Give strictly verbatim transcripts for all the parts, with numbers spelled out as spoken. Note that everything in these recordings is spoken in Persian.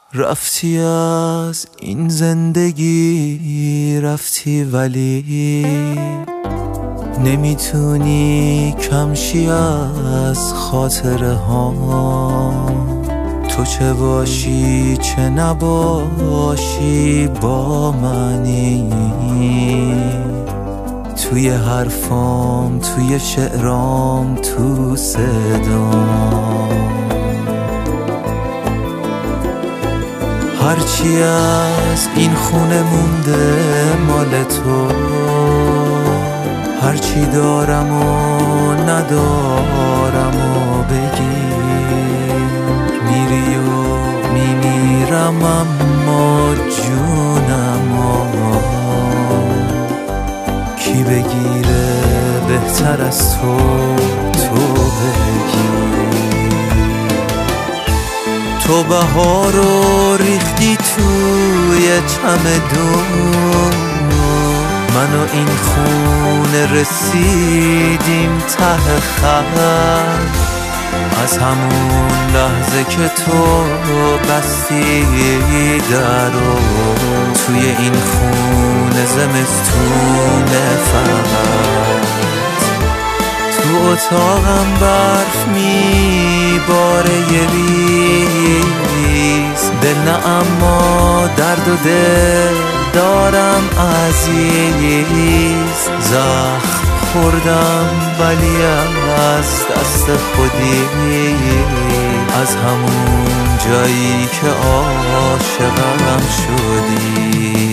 رفتی از این زندگی رفتی، ولی نمیتونی کمشی از خاطره ها. تو چه باشی چه نباشی با منی، توی حرفام توی شعرام تو صدام. هرچی از این خونه مونده مال تو، هرچی دارم و ندارم و بگیر. میری و میمیرم اما جونم و کی بگیره بهتر از تو، تو بگیر. تو بهارو ریختی توی چمدون، من و این خونه رسیدیم ته خط. از همون لحظه که تو بستی درو، توی این خونه زمستونه فقط. تو اتاقم برف میباره یه ریز، دل نه اما درد و دل دارم عزیز. زخم خوردم ولی از دست خودی، از همون جایی که عاشقم شدی.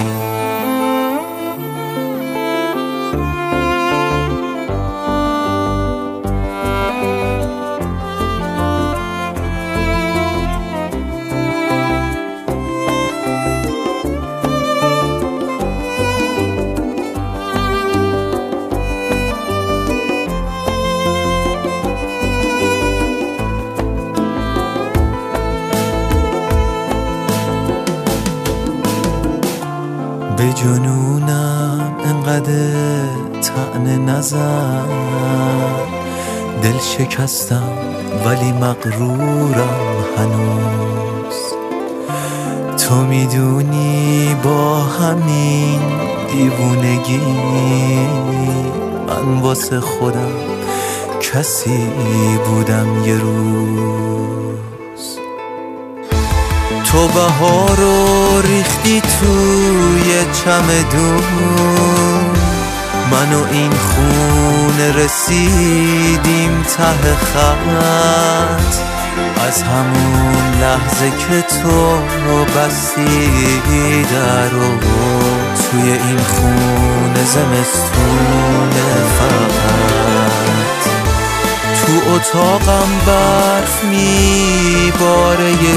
به جنونم انقدر طعنه نزن، دل شکستم ولی مغرورم هنوز. تو میدونی با همین دیوونگی من واسه خودم کسی بودم یه روز. تو بهارو ریختی توی چمدون، من و این خونه رسیدیم ته خط. از همون لحظه که تو بستی درو، توی این خونه زمستونه فقط. تو اتاقم برف میباره یه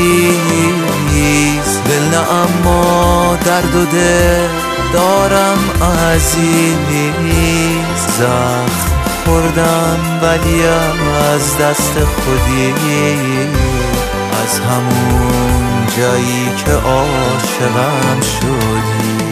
ریز، دل نه اما درد و دل دارم عزیز. زخم خوردم ولی از دست خودی، از همون جایی که عاشقم شدی.